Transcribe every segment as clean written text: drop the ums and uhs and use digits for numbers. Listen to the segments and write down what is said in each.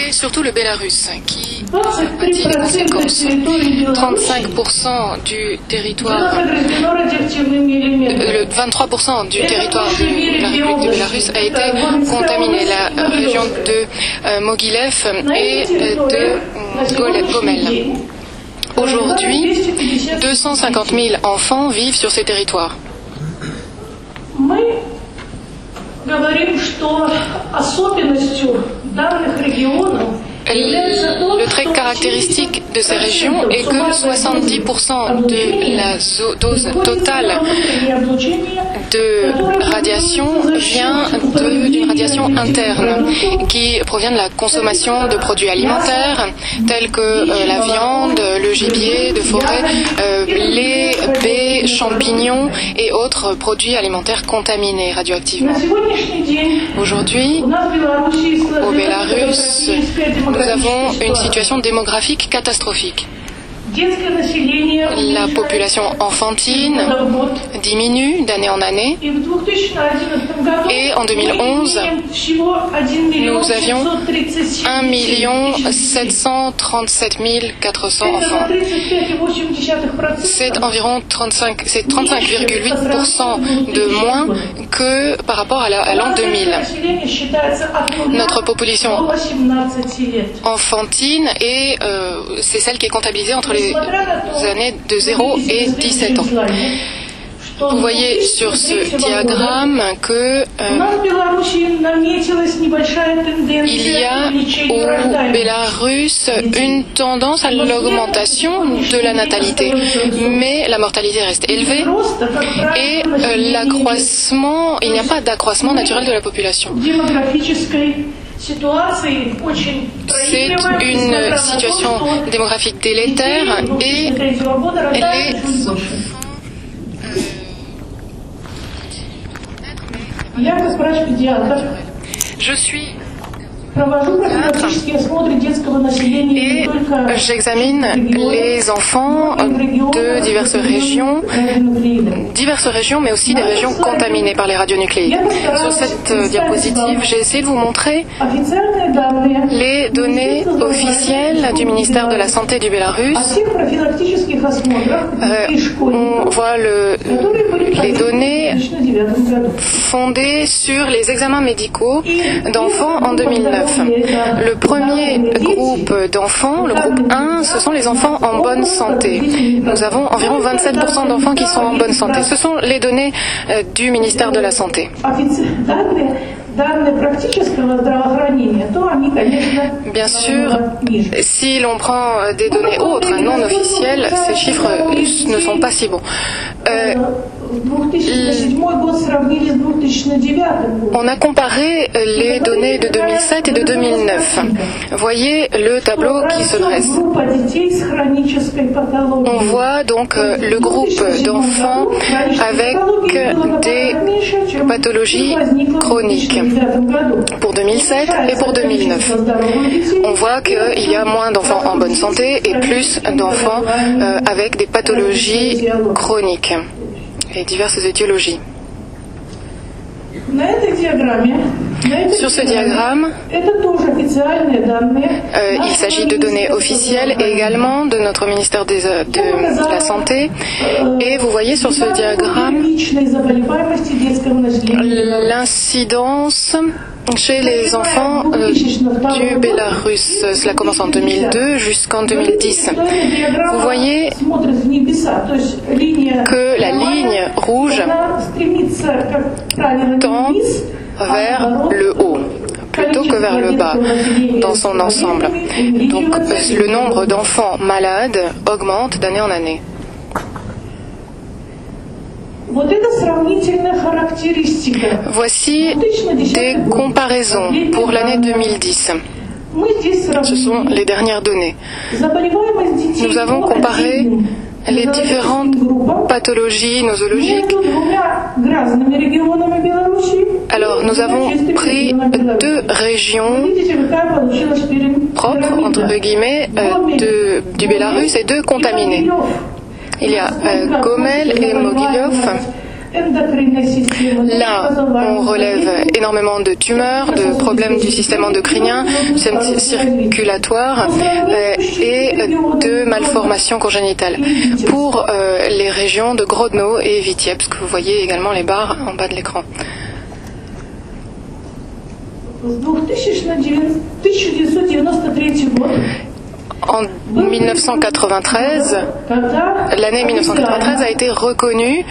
C'est surtout le Bélarus qui a pâti des conséquences. 35% du territoire, 23% du territoire de la République de Bélarus a été contaminé. La région de Mogilev et de Gomel. Aujourd'hui, 250 000 enfants vivent sur ces territoires. Le trait caractéristique de ces régions est que 70% de la dose totale de radiation vient d'une radiation interne qui provient de la consommation de produits alimentaires tels que la viande, le gibier de forêt, lait, baies, champignons et autres produits alimentaires contaminés radioactivement. Aujourd'hui, au Bélarus, nous avons une situation démographique catastrophique. La population enfantine diminue d'année en année et en 2011, nous avions 1 737 400 enfants. C'est environ 35,8% de moins que par rapport à l'an 2000. Notre population enfantine c'est celle qui est comptabilisée entre les années de 0 et 17 ans. Vous voyez sur ce diagramme que il y a au Bélarus une tendance à l'augmentation de la natalité, mais la mortalité reste élevée et il n'y a pas d'accroissement naturel de la population. C'est une situation démographique délétère et je suis et j'examine les enfants de diverses régions, mais aussi des régions contaminées par les radionucléides. Sur cette diapositive, j'ai essayé de vous montrer les données officielles du ministère de la Santé du Bélarus. On voit les données fondées sur les examens médicaux d'enfants en 2009. Le premier groupe d'enfants, le groupe 1, ce sont les enfants en bonne santé. Nous avons environ 27% d'enfants qui sont en bonne santé. Ce sont les données du ministère de la Santé. Bien sûr, si l'on prend des données autres, non officielles, ces chiffres ne sont pas si bons. On a comparé les données de 2007 et de 2009. Voyez le tableau qui se dresse. On voit donc le groupe d'enfants avec des pathologies chroniques pour 2007 et pour 2009. On voit qu'il y a moins d'enfants en bonne santé et plus d'enfants avec des pathologies chroniques et diverses étiologies. Sur ce diagramme, il s'agit de données officielles et également de notre ministère de la Santé. Et vous voyez sur ce diagramme l'incidence chez les enfants du Bélarus. Cela commence en 2002 jusqu'en 2010. Vous voyez que la ligne rouge tend vers le haut plutôt que vers le bas dans son ensemble. Donc le nombre d'enfants malades augmente d'année en année. Voici des comparaisons pour l'année 2010. Ce sont les dernières données. Nous avons comparé les différentes pathologies nosologiques. Alors, nous avons pris deux régions propres, entre guillemets, du Bélarus et deux contaminées. Il y a Gomel et Mogilev Là, on relève énormément de tumeurs, de problèmes du système endocrinien, du système circulatoire et de malformations congénitales. Pour les régions de Grodno et Vitebsk, vous voyez également les barres en bas de l'écran. En 1993, l'année 1993 a été reconnue.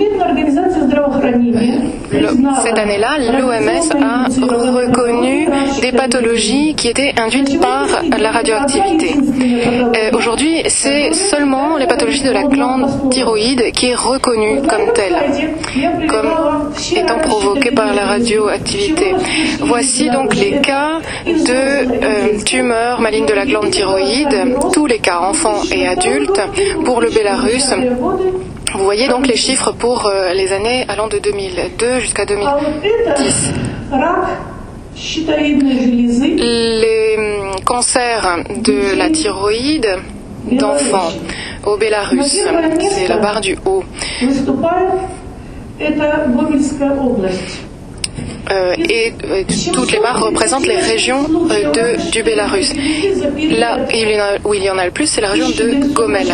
Cette année-là, l'OMS a reconnu des pathologies qui étaient induites par la radioactivité. Aujourd'hui, c'est seulement les pathologies de la glande thyroïde qui est reconnue comme telle, comme étant provoquée par la radioactivité. Voici donc les cas de tumeurs malignes de la glande thyroïde, tous les cas, enfants et adultes, pour le Bélarus. Vous voyez donc les chiffres pour les années allant de 2002 jusqu'à 2010. Les cancers de la thyroïde d'enfants au Bélarus, c'est la barre du haut. Et toutes les barres représentent les régions du Bélarus. Là où il y en a le plus, c'est la région de Gomel.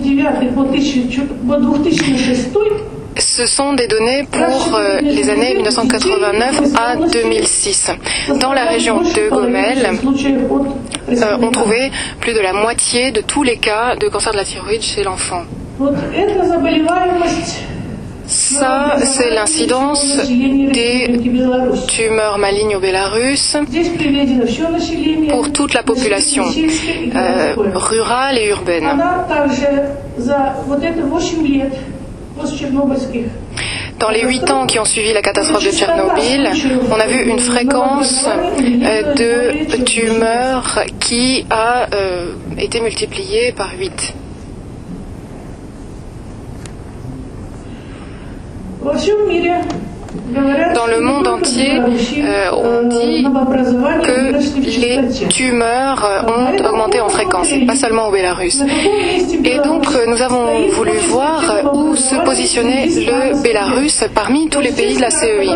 Ce sont des données pour les années 1989 à 2006. Dans la région de Gomel, on trouvait plus de la moitié de tous les cas de cancer de la thyroïde chez l'enfant. Ça, c'est l'incidence des tumeurs malignes au Bélarus pour toute la population rurale et urbaine. Dans les 8 ans qui ont suivi la catastrophe de Tchernobyl, on a vu une fréquence de tumeurs qui a été multipliée par 8. Dans le monde entier, on dit que les tumeurs ont augmenté en fréquence, pas seulement au Bélarus. Et donc, nous avons voulu voir où se positionnait le Bélarus parmi tous les pays de la CEI.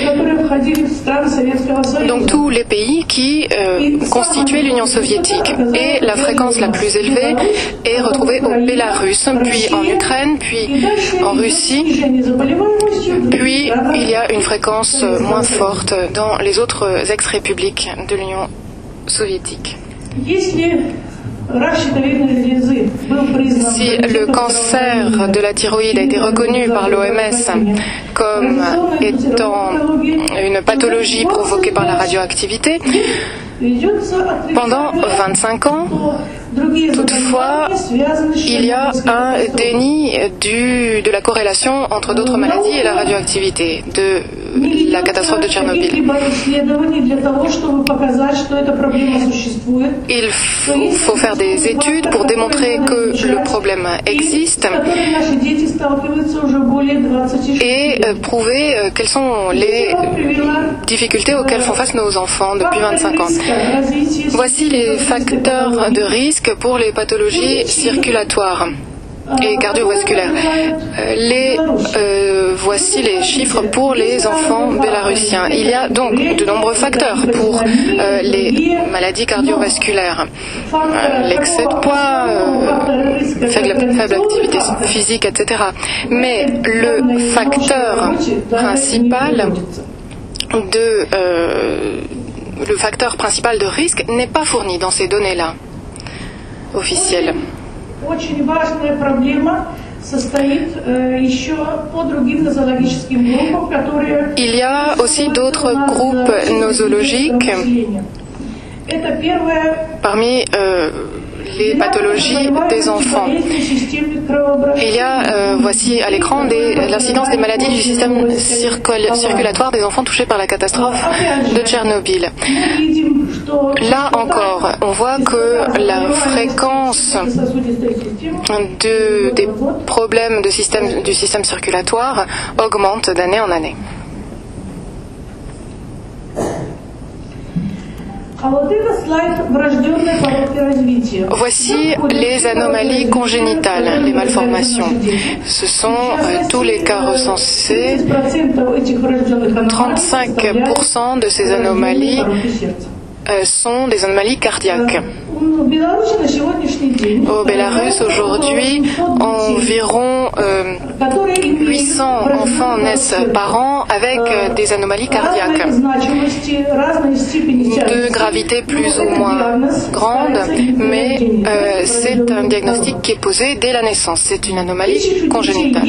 Donc, tous les pays qui constituaient l'Union soviétique. Et la fréquence la plus élevée est retrouvée au Bélarus, puis en Ukraine, puis en Russie, puis il y a une fréquence moins forte dans les autres ex-républiques de l'Union soviétique. Si le cancer de la thyroïde a été reconnu par l'OMS comme étant une pathologie provoquée par la radioactivité, pendant 25 ans, toutefois, il y a un déni de la corrélation entre d'autres maladies et la radioactivité de la catastrophe de Tchernobyl. Il faut faire des études pour démontrer que le problème existe et prouver quelles sont les difficultés auxquelles font face nos enfants depuis 25 ans. Voici les facteurs de risque pour les pathologies circulatoires et cardiovasculaires. Voici les chiffres pour les enfants bélarusiens. Il y a donc de nombreux facteurs pour les maladies cardiovasculaires. L'excès de poids, faible activité physique, etc. Mais le facteur principal de risque n'est pas fourni dans ces données-là officielles. Il y a aussi d'autres groupes nosologiques parmi les pathologies des enfants. Il y a, voici à l'écran, l'incidence des maladies du système circulatoire des enfants touchés par la catastrophe de Tchernobyl. Là encore, on voit que la fréquence des problèmes du système circulatoire augmente d'année en année. Voici les anomalies congénitales, les malformations. Ce sont tous les cas recensés. 35% de ces anomalies sont des anomalies cardiaques. Au Bélarus, aujourd'hui, environ 800 enfants naissent par an avec des anomalies cardiaques, de gravité plus ou moins grande, mais c'est un diagnostic qui est posé dès la naissance. C'est une anomalie congénitale.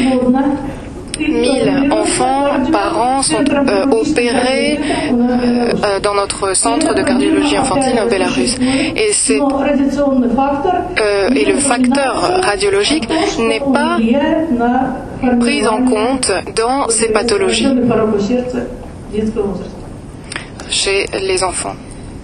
1000 enfants par an sont opérés dans notre centre de cardiologie infantile au Bélarus. Et le facteur radiologique n'est pas pris en compte dans ces pathologies chez les enfants.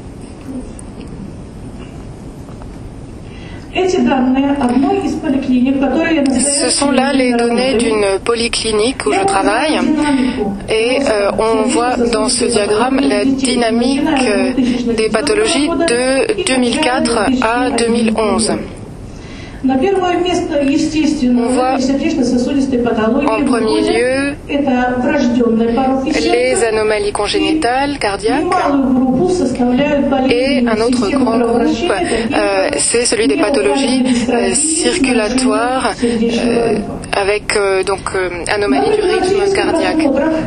Ce sont là les données d'une polyclinique où je travaille et on voit dans ce diagramme la dynamique des pathologies de 2004 à 2011. On voit en premier lieu les anomalies congénitales cardiaques et un autre grand groupe, c'est celui des pathologies circulatoires avec anomalie du rythme cardiaque.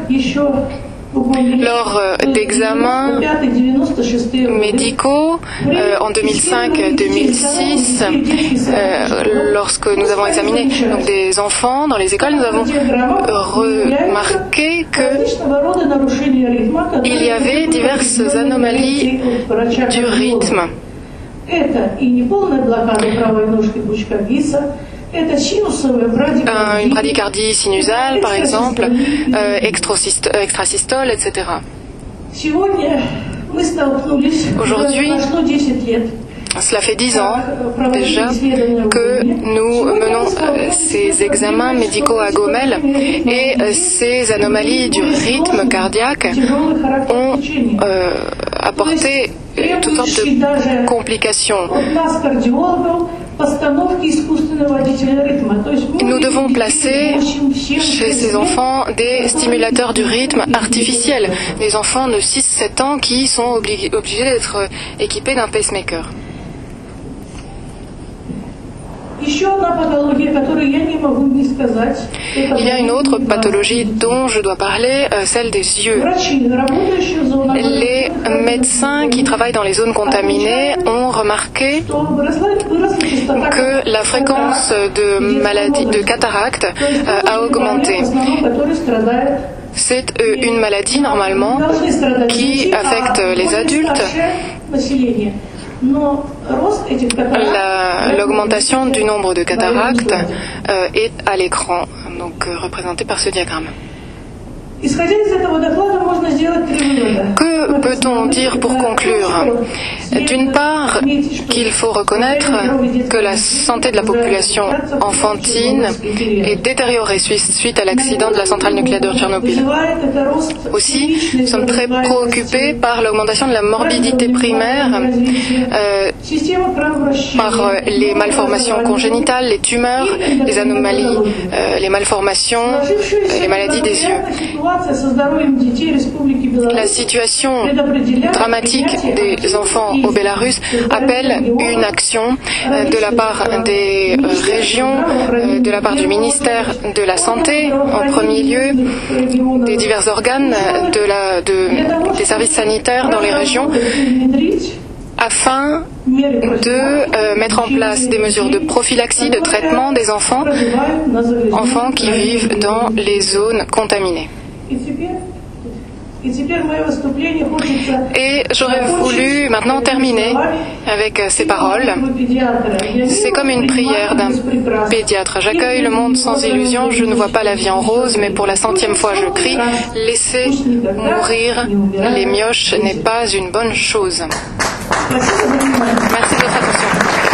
Lors d'examens médicaux en 2005-2006, lorsque nous avons examiné des enfants dans les écoles, nous avons remarqué qu'il y avait diverses anomalies du rythme. Une bradycardie sinusale, par exemple, extrasystole, etc. Aujourd'hui, cela fait 10 ans déjà que nous menons ces examens médicaux à Gomel et ces anomalies du rythme cardiaque ont apporté toutes sortes de complications. Nous devons placer chez ces enfants des stimulateurs du rythme artificiels, des enfants de 6-7 ans qui sont obligés d'être équipés d'un pacemaker. Il y a une autre pathologie dont je dois parler, celle des yeux. Les médecins qui travaillent dans les zones contaminées ont remarqué que la fréquence de maladies de cataracte a augmenté. C'est une maladie normalement qui affecte les adultes. L'augmentation du nombre de cataractes est à l'écran, donc représentée par ce diagramme. Que peut-on dire pour conclure? D'une part, qu'il faut reconnaître que la santé de la population enfantine est détériorée suite à l'accident de la centrale nucléaire de Tchernobyl. Aussi, nous sommes très préoccupés par l'augmentation de la morbidité primaire, par les malformations congénitales, les tumeurs, les anomalies, les malformations, les maladies des yeux. La situation dramatique des enfants au Bélarus appelle une action de la part des régions, de la part du ministère de la Santé, en premier lieu, des divers organes, des services sanitaires dans les régions, afin de mettre en place des mesures de prophylaxie, de traitement des enfants qui vivent dans les zones contaminées. Et j'aurais voulu maintenant terminer avec ces paroles. C'est comme une prière d'un pédiatre. J'accueille le monde sans illusion, je ne vois pas la vie en rose, mais pour la 100e fois je crie, laissez mourir les mioches n'est pas une bonne chose. Merci de votre attention.